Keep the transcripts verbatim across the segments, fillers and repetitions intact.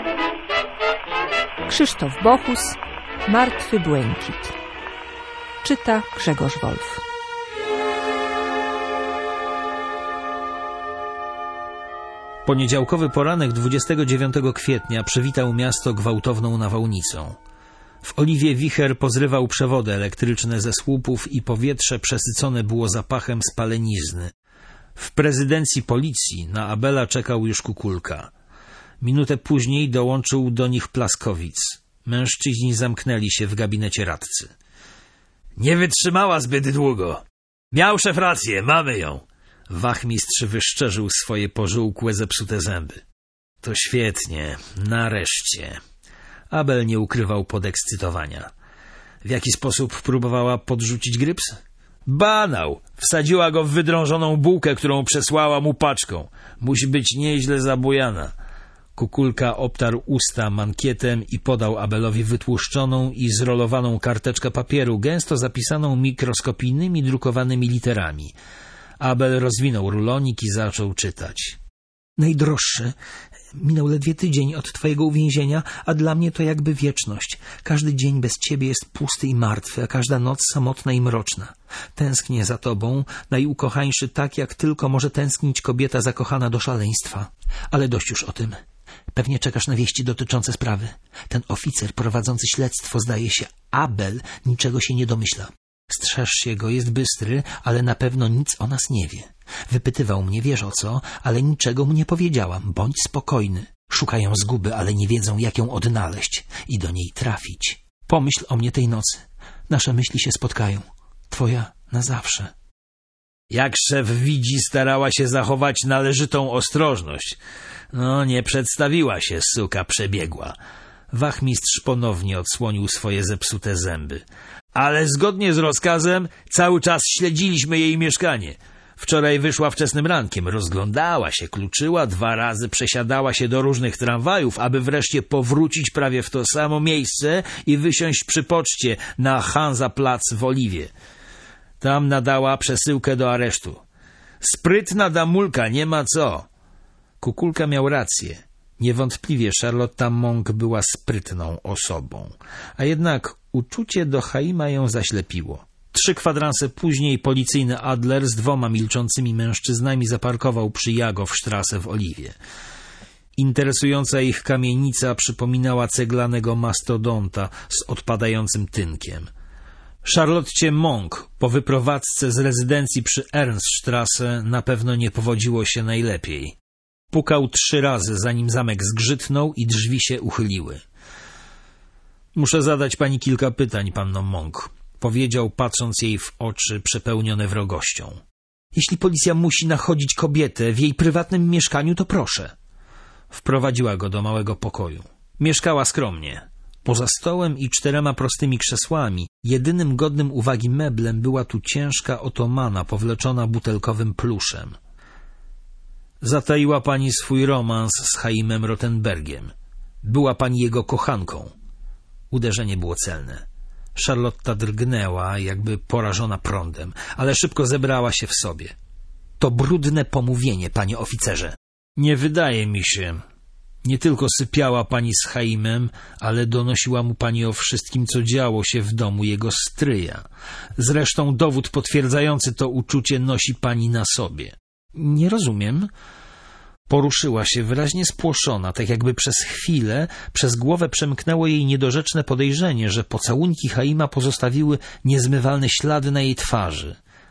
Krzysztof Bochus, Martwy błękit. Czyta Grzegorz Wolf. Poniedziałkowy poranek dwudziestego dziewiątego kwietnia przywitał miasto gwałtowną nawałnicą. W Oliwie wicher pozrywał przewody elektryczne ze słupów i powietrze przesycone było zapachem spalenizny. W prezydencji policji na Abela czekał już Kukulka. Minutę później dołączył do nich Plaskowic. Mężczyźni zamknęli się w gabinecie radcy. Nie wytrzymała zbyt długo. Miał szef rację, mamy ją. Wachmistrz wyszczerzył swoje pożółkłe, zepsute zęby. To świetnie, nareszcie. Abel nie ukrywał podekscytowania. W jaki sposób próbowała podrzucić gryps? Banał! Wsadziła go w wydrążoną bułkę, którą przesłała mu paczką. Musi być nieźle zabujana. Kukulka obtarł usta mankietem i podał Abelowi wytłuszczoną i zrolowaną karteczkę papieru, gęsto zapisaną mikroskopijnymi drukowanymi literami. Abel rozwinął rulonik i zaczął czytać. Najdroższy, minął ledwie tydzień od twojego uwięzienia, a dla mnie to jakby wieczność. Każdy dzień bez ciebie jest pusty i martwy, a każda noc samotna i mroczna. Tęsknię za tobą, najukochańszy, tak jak tylko może tęsknić kobieta zakochana do szaleństwa. Ale dość już o tym. Pewnie czekasz na wieści dotyczące sprawy. Ten oficer prowadzący śledztwo, zdaje się, Abel, niczego się nie domyśla. Strzeż się go, jest bystry, ale na pewno nic o nas nie wie. Wypytywał mnie, wiesz o co, ale niczego mu nie powiedziałam. Bądź spokojny. Szukają zguby, ale nie wiedzą, jak ją odnaleźć i do niej trafić. Pomyśl o mnie tej nocy. Nasze myśli się spotkają. Twoja na zawsze. Jak szef widzi, starała się zachować należytą ostrożność. No, nie przedstawiła się, suka przebiegła. Wachmistrz ponownie odsłonił swoje zepsute zęby. Ale zgodnie z rozkazem cały czas śledziliśmy jej mieszkanie. Wczoraj wyszła wczesnym rankiem, rozglądała się, kluczyła, dwa razy przesiadała się do różnych tramwajów, aby wreszcie powrócić prawie w to samo miejsce i wysiąść przy poczcie na Hansa-Platz w Oliwie. Tam nadała przesyłkę do aresztu. Sprytna damulka, nie ma co. Kukulka miał rację. Niewątpliwie Charlotta Monk była sprytną osobą, a jednak uczucie do Chaima ją zaślepiło. Trzy kwadranse później policyjny Adler z dwoma milczącymi mężczyznami zaparkował przy Jagowstrasse w Oliwie. Interesująca ich kamienica przypominała ceglanego mastodonta z odpadającym tynkiem. Charlotcie Monk po wyprowadzce z rezydencji przy Ernststrasse na pewno nie powodziło się najlepiej. Pukał trzy razy, zanim zamek zgrzytnął i drzwi się uchyliły. Muszę zadać pani kilka pytań, panno Monk, powiedział, patrząc jej w oczy przepełnione wrogością. Jeśli policja musi nachodzić kobietę w jej prywatnym mieszkaniu, to proszę. Wprowadziła go do małego pokoju. Mieszkała skromnie. Poza stołem i czterema prostymi krzesłami, jedynym godnym uwagi meblem była tu ciężka otomana powleczona butelkowym pluszem. Zataiła pani swój romans z Chaimem Rottenbergiem. Była pani jego kochanką. Uderzenie było celne. Charlotta drgnęła, jakby porażona prądem, ale szybko zebrała się w sobie. To brudne pomówienie, panie oficerze. Nie wydaje mi się. Nie tylko sypiała pani z Chaimem, ale donosiła mu pani o wszystkim, co działo się w domu jego stryja. Zresztą dowód potwierdzający to uczucie nosi pani na sobie. Nie rozumiem. Poruszyła się wyraźnie spłoszona, tak jakby przez chwilę przez głowę przemknęło jej niedorzeczne podejrzenie, że pocałunki Chaima pozostawiły niezmywalne ślady na jej twarzy.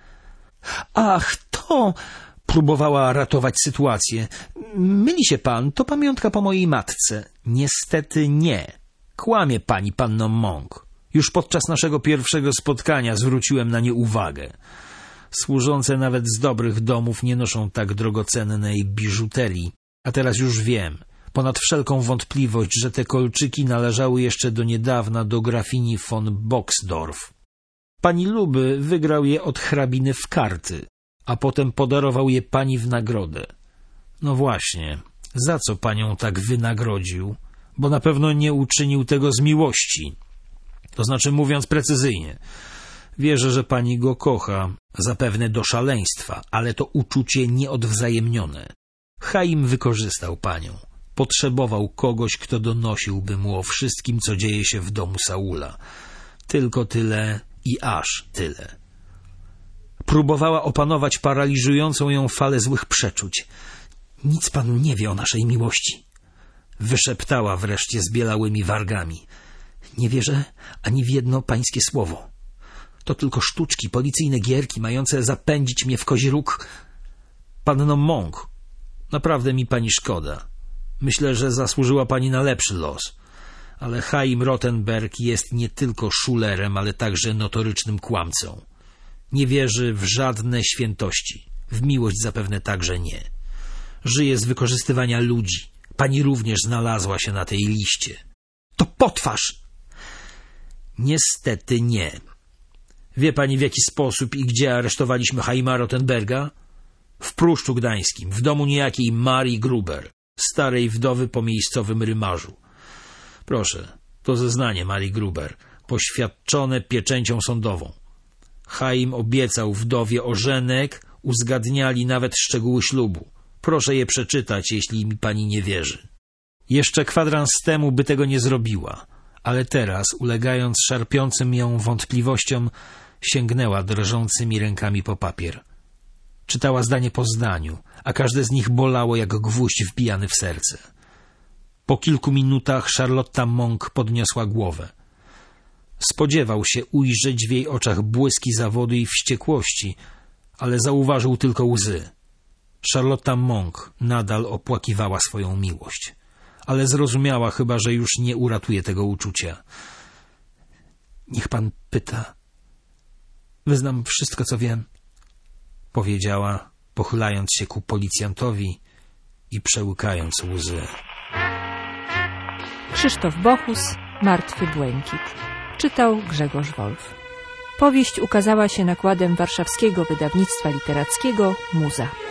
Ach, to... Próbowała ratować sytuację. Myli się pan, to pamiątka po mojej matce. Niestety nie. Kłamie pani, panno Monk. Już podczas naszego pierwszego spotkania zwróciłem na nie uwagę. Służące nawet z dobrych domów nie noszą tak drogocennej biżuterii. A teraz już wiem, ponad wszelką wątpliwość, że te kolczyki należały jeszcze do niedawna do grafini von Boxdorf. Pani Luby wygrał je od hrabiny w karty, a potem podarował je pani w nagrodę. No właśnie, za co panią tak wynagrodził? Bo na pewno nie uczynił tego z miłości. To znaczy, mówiąc precyzyjnie, wierzę, że pani go kocha, zapewne do szaleństwa, ale to uczucie nieodwzajemnione. Chaim wykorzystał panią. Potrzebował kogoś, kto donosiłby mu o wszystkim, co dzieje się w domu Saula. Tylko tyle i aż tyle. Próbowała opanować paraliżującą ją falę złych przeczuć. Nic pan nie wie o naszej miłości. Wyszeptała wreszcie zbielałymi wargami. Nie wierzę ani w jedno pańskie słowo. To tylko sztuczki, policyjne gierki, mające zapędzić mnie w kozi róg. Panno Monk, naprawdę mi pani szkoda. Myślę, że zasłużyła pani na lepszy los. Ale Chaim Rothenberg jest nie tylko szulerem, ale także notorycznym kłamcą. Nie wierzy w żadne świętości. W miłość zapewne także nie. Żyje z wykorzystywania ludzi. Pani również znalazła się na tej liście. To potwarz! Niestety nie. Wie pani, w jaki sposób i gdzie aresztowaliśmy Chaima Rothenberga? W Pruszczu Gdańskim, w domu niejakiej Marii Gruber, starej wdowy po miejscowym rymarzu. Proszę, to zeznanie Marii Gruber, poświadczone pieczęcią sądową. Chaim obiecał wdowie ożenek, uzgadniali nawet szczegóły ślubu. Proszę je przeczytać, jeśli mi pani nie wierzy. Jeszcze kwadrans temu by tego nie zrobiła, ale teraz, ulegając szarpiącym ją wątpliwościom, sięgnęła drżącymi rękami po papier. Czytała zdanie po zdaniu, a każde z nich bolało jak gwóźdź wbijany w serce. Po kilku minutach Charlotta Monk podniosła głowę. Spodziewał się ujrzeć w jej oczach błyski zawodu i wściekłości, ale zauważył tylko łzy. Charlotta Monk nadal opłakiwała swoją miłość, ale zrozumiała chyba, że już nie uratuje tego uczucia. Niech pan pyta. Wyznam wszystko, co wiem, powiedziała, pochylając się ku policjantowi i przełykając łzy. Krzysztof Bochus, Martwy błękit. Czytał Grzegorz Wolf. Powieść ukazała się nakładem warszawskiego wydawnictwa literackiego Muza.